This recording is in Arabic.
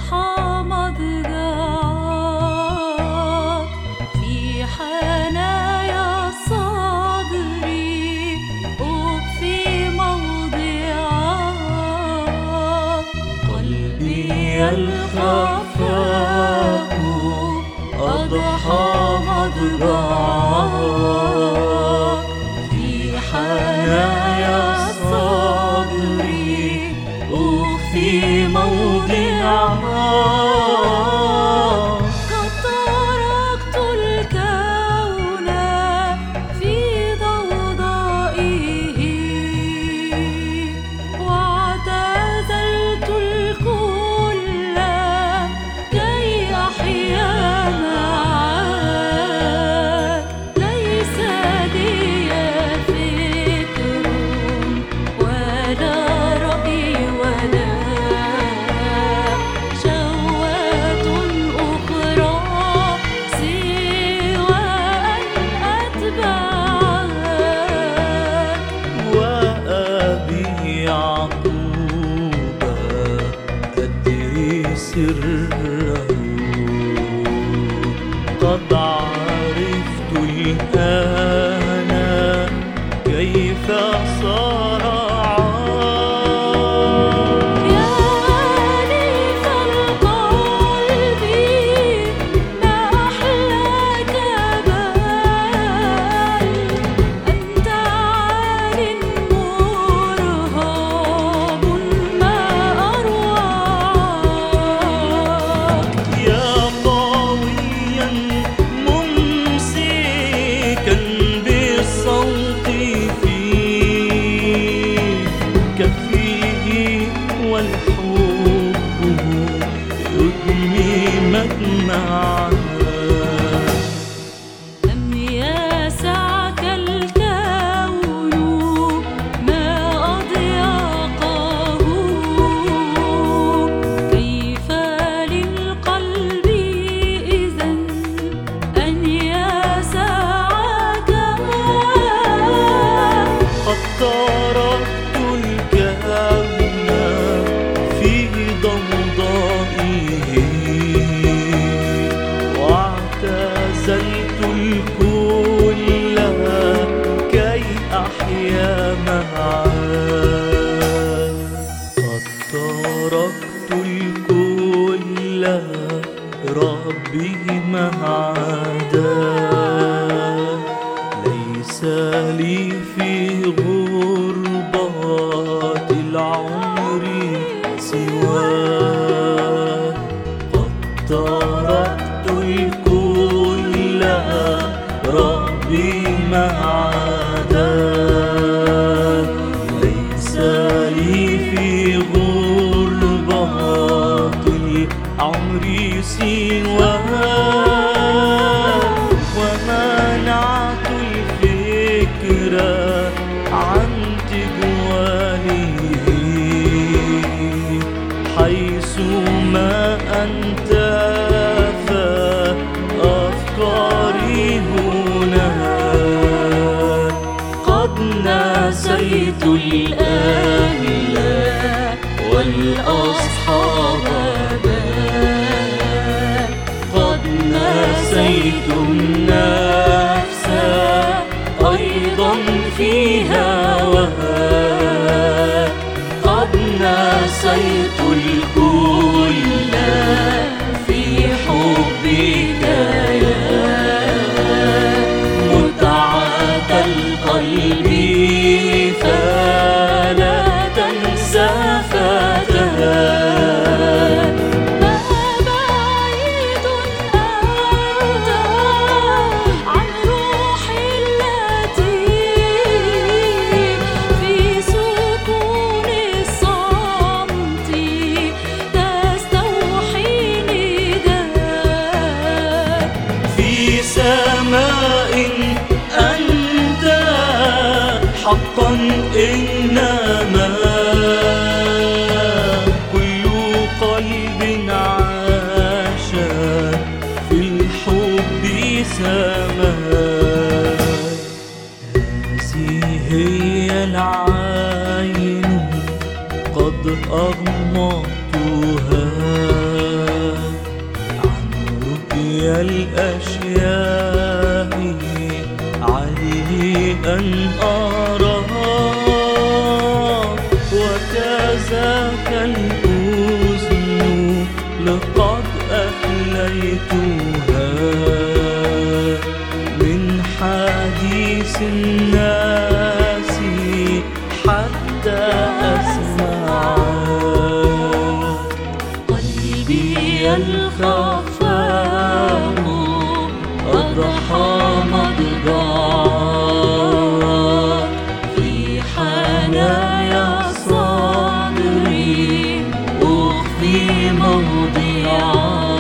أضحى مضجعك في حنايا صدري أخفي موضعك. قلبي الخفاء أضحى مضجعك في حنايا صدري أخفي موضعك. قد تركت الكون في ضوضائه واعتزلت الكل كي أحيا معاك. ليس لي فكر ولا رأي ولا شهوة أخرى سوى أن أتبعك. وأبي يعقوب أدري سره، قد عرفت الآن كيف صار عار. يا أليف القلب ما أحلاك بال، أنت عال مرهاب ما أروعك. يا طاويا ممسكا بالصوت في كفيه والحب يدمي مدمعا. لم يسعك الكون ما أضيقه، كيف للقلب إذن أن يسعك؟ قد تركت الكون في ضوضائه واعتزلت الكل كي أحيا معاك. قد تركت الكل ربي ما عداك. ليس لي في غربات العمر سواك. قد تركت الكل ربي ما عداك. ليس لي في غربات العمر سواك. ومنعت الفكرة عن تجواله حيث ما أنت فأفكاري هناك. قد نسيت الأهل والأصحاب باك. قد نسيت النفس أيضا في هواك. قد نسيت الكل في حبك يا متعة القلب فلا تنسى فتاك. ما بعيد أنت عن روحي التي في سكون الصمت تستوحي نداك. في سماء أنت حقا، إنما كل قلب عاش في الحب سماء. هذه هي العين قد أغمضتها الأشياء علي أن أراك، وكذاك الأذن لقد أخليتها من حديث الناس حتى أسمعك. قلبي الخفاء أضحى مضجعا في حنايا صدري، أخفي موضعا